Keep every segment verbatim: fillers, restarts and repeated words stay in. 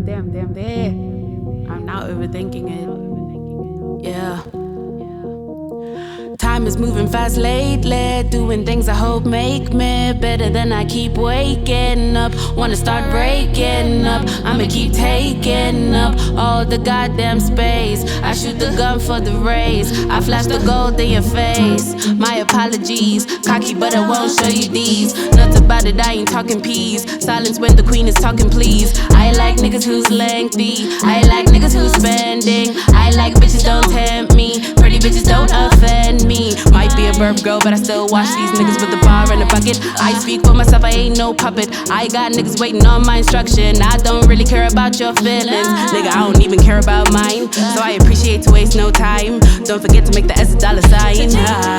damn, damn, damn. I'm now overthinking it. Yeah. Time is moving fast lately, doing things I hope make me better than I keep waking up. Wanna start breaking up, I'ma keep taking up all the goddamn space. I shoot the gun for the race, I flash the gold in your face. My apologies, cocky but I won't show you these. Nuts about it, I ain't talking peas. Silence when the queen is talking please. I like niggas who's lengthy, I like niggas who's spending. I like bitches don't tempt me, pretty bitches don't offend me. Might be a burp girl, but I still watch these niggas with the bar and the bucket. I speak for myself, I ain't no puppet. I got niggas waiting on my instruction. I don't really care about your feelings, nigga, I don't even care about mine. So I appreciate to waste no time. Don't forget to make the S a dollar sign.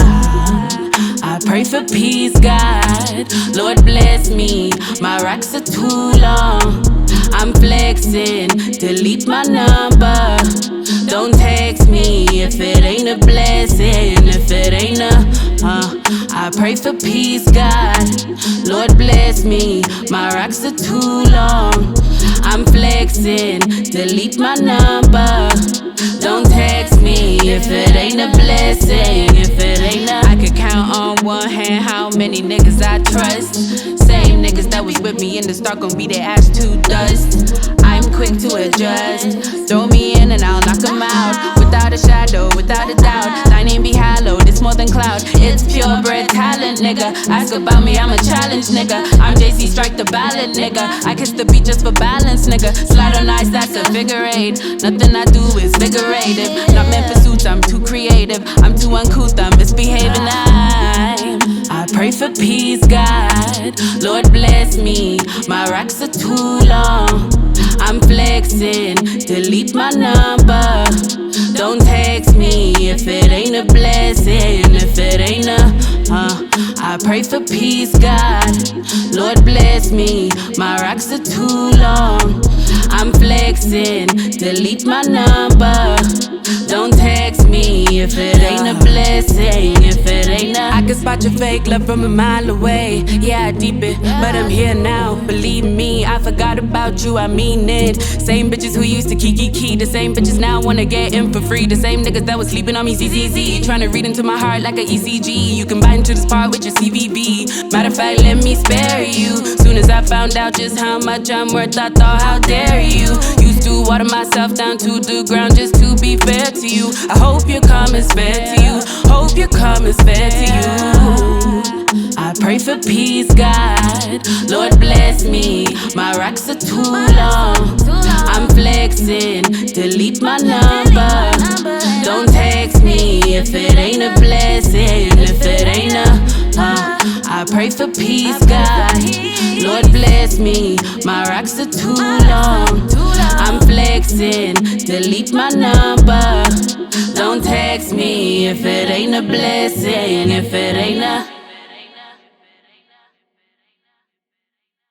I, I pray for peace, God, Lord bless me. My racks are too long, I'm flexing, delete my number. Don't text me if it ain't a blessing, if it ain't a, uh, I pray for peace, God, Lord bless me. My racks are too long, I'm flexing, delete my number. Don't text me if it ain't a blessing, if it ain't a. I could count on one hand how many niggas I trust. Same niggas that was with me in the start gon' be their ass to dust. I'm quick to adjust, throw me in and I'll knock 'em out. Without a shadow, without a doubt, thy name be hallowed, it's more than cloud. It's purebred talent, nigga. Ask about me, I'm a challenge, nigga. I'm Jay-Z, strike the ballad, nigga. I kiss the beat just for balance, nigga. Slide on ice, that's a figure eight. Nothing I do is figurative. Not meant for suits, I'm too creative. I'm too uncouth, I'm misbehaving. I'm, I pray for peace, God, Lord bless me. My racks are too long, I'm flexing, delete my number. Don't text me if it ain't a blessing, if it ain't a, uh, I pray for peace, God, Lord bless me. My racks are too long, I'm flexing, delete my number. Don't text me if it ain't a blessing, if it ain't a. I can spot your fake love from a mile away. Yeah, I deep it, but I'm here now. Believe me, I forgot about you, I mean it. Same bitches who used to kiki key, the same bitches now wanna get in for free. The same niggas that was sleeping on me Z Z Z, trying to read into my heart like a E C G. You can buy into this part with your C V V. Matter of fact, let me spare you. Soon as I found out just how much I'm worth, I thought, how dare you. Used to water myself down to the ground just to be fair to you. I hope your karma's fair to you. Hope your karma's fair to you. I pray for peace, God, Lord bless me. My racks are too long, I'm flexing, delete my number. Don't text me if it ain't a blessing, if it ain't a, uh, I pray for peace, God, Lord bless me. My racks are too long, I'm flexing, delete my number. Don't text me if it ain't a blessing, if it ain't a